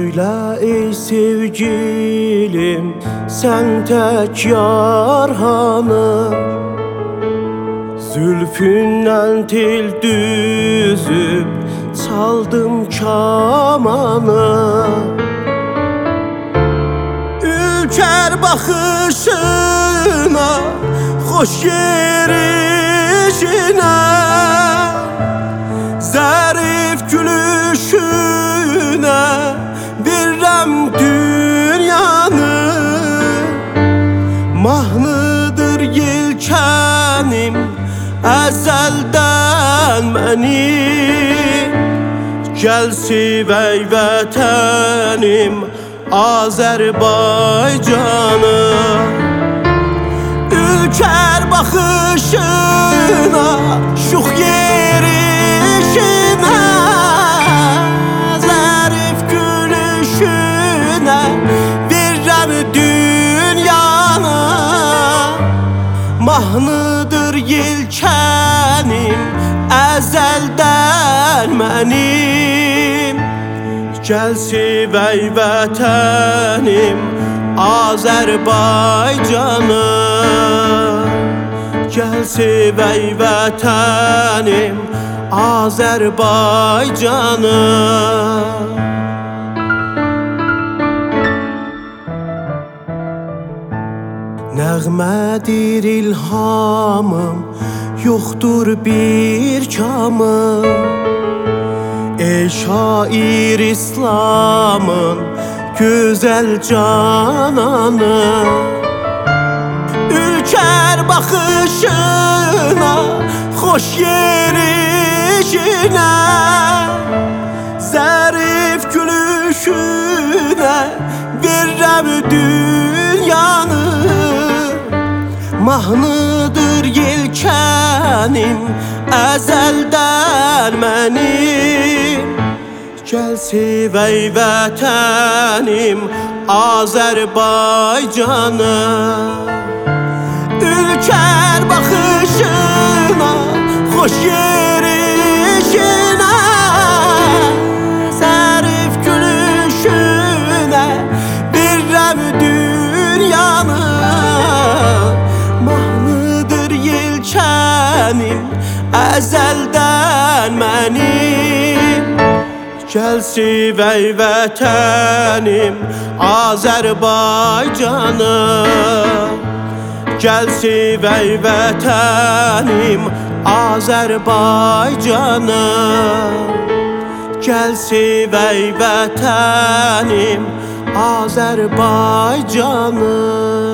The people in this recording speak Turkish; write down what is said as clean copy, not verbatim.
Söyle ey sevgilim, sen tek yar hanım. Zülfünden tel düzüp çaldım kamanı. Ülker bakışına, hoş gelişine, zarif gülüşüne birrem dünyanı. Mahnıdır yelkenim ezelden benim. Gel sevey vatenim Azerbaycanı. Ülker bakışına, şux yerişine, zarif gülüşüne birrem dünyanı. Mahnıdır yelkenim ezelden benim. Gel sevey vatenim Azerbaycanı. Gel sevey vatenim Azerbaycanı. Nəğmədir ilhamım, yoxdur bir kamım. Ey şair İslam'ın güzel cananı. Ülker bakışına, hoş yerişine, zarif gülüşüne birrem dünyanı. Mahnıdır yelkenim ezelden benim. Gel sevey vatenim Azerbaycanı. Ülker bakışına, hoş yerişine, zarif gülüşüne birrem dünyanı. Mahnıdır yelkenim ezelden benim. Gel sevey vatenim Azerbaycanı. Gel sevey vatenim Azerbaycanı. Gel sevey vatenim Azerbaycanı.